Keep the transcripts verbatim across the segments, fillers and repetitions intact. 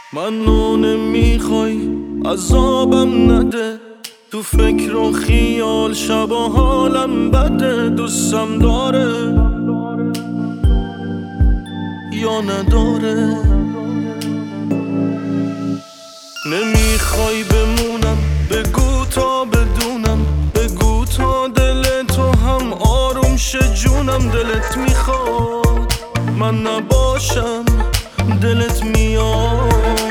منو نمیخوای عذابم نده، تو فکر و خیال شب و حالم بده. دوستم داره یا نداره؟ نمیخوای بمونم بگو تا بدونم، بگو تا دل تو هم آروم شه جونم. دلت میخواد من نباشم، دلت میاد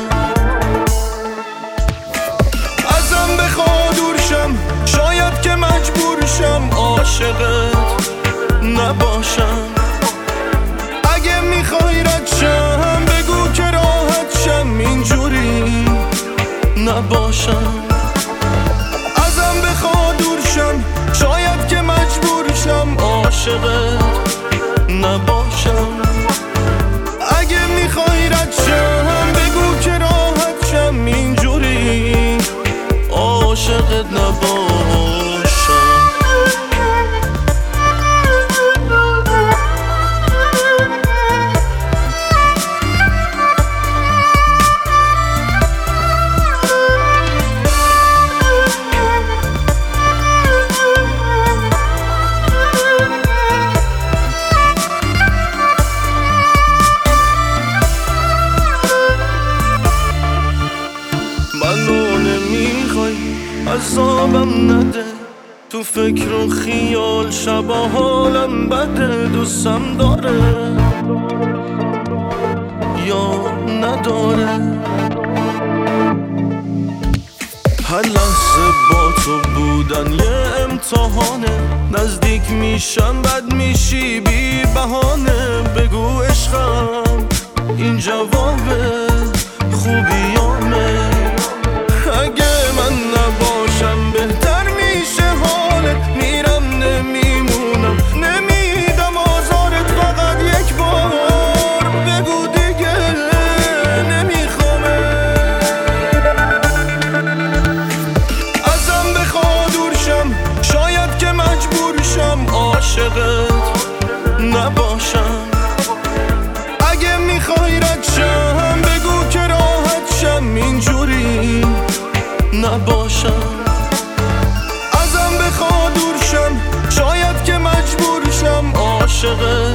ازم بخواد دور شم، شاید که مجبور شم عاشقت نباشم. اگه میخوای رد شم بگو که راحت شم، اینجوری نباشم. ازم بخواد دور شم، شاید که مجبور شم عاشقت نباشم. اگه میخوای رد شم بگو که راحت شم، اینجوری عاشقت نباشم. منو نمیخوای عذابم نده، تو فکر و خیال شب و حالم بده. دوستم داره یا نداره؟ هر لحظه با تو بودن یه امتحانه، نزدیک میشم بد میشی بی بهانه. بگو عشقم این جواب خوبیامه. اگه من نباشم بهتر میشه حالت، میرم نمیمونم نمیدم آزارت. فقط یک بار بگو دیگه نمیخوامه. ازم بخواد دور شم، شاید که مجبور شم عاشقت نباشم. اگه میخوای رد شم بگو که راحت شم، اینجوری نباشم. ازم بخواد دور شم، شاید که مجبور شم عاشقت